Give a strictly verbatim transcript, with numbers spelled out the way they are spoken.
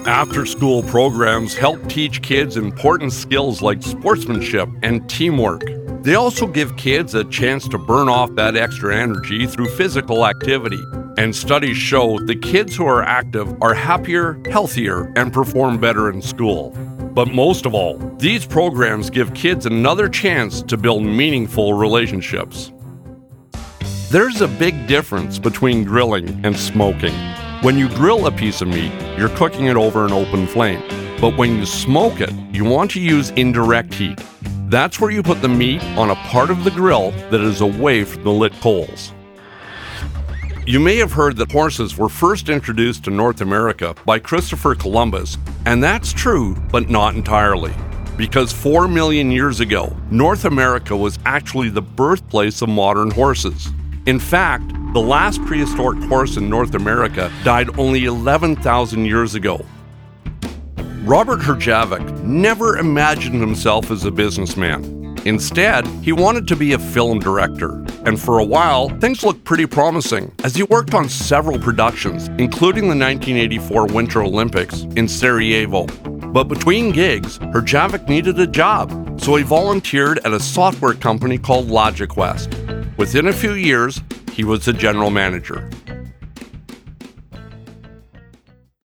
After-school programs help teach kids important skills like sportsmanship and teamwork. They also give kids a chance to burn off that extra energy through physical activity. And studies show the kids who are active are happier, healthier, and perform better in school. But most of all, these programs give kids another chance to build meaningful relationships. There's a big difference between grilling and smoking. When you grill a piece of meat, you're cooking it over an open flame. But when you smoke it, you want to use indirect heat. That's where you put the meat on a part of the grill that is away from the lit coals. You may have heard that horses were first introduced to North America by Christopher Columbus, and that's true, but not entirely. Because four million years ago, North America was actually the birthplace of modern horses. In fact, the last prehistoric horse in North America died only eleven thousand years ago. Robert Herjavec never imagined himself as a businessman. Instead, he wanted to be a film director. And for a while, things looked pretty promising as he worked on several productions, including the nineteen eighty-four Winter Olympics in Sarajevo. But between gigs, Herjavec needed a job, so he volunteered at a software company called LogicWest. Within a few years, he was the general manager.